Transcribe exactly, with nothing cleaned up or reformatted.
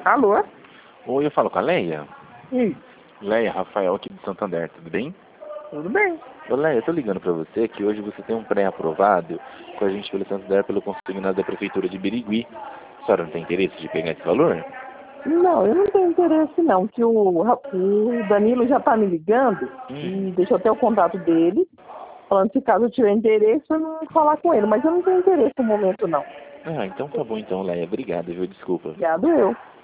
Alô? Oi, eu falo com a Leia? Ih, Leia, Rafael aqui do Santander, tudo bem? tudo bem? Ô Leia, eu tô ligando pra você que hoje você tem um pré-aprovado com a gente pelo Santander pelo consignado da Prefeitura de Birigui. A senhora não tem interesse de pegar esse valor? Não, eu não tenho interesse não, que o, Ra- o Danilo já tá me ligando Hum. e deixou até o contato dele, falando que caso eu tiver interesse eu não falar com ele, mas eu não tenho interesse no momento não. Ah, então tá bom então, Leia. Obrigado, viu? Desculpa. Obrigado eu.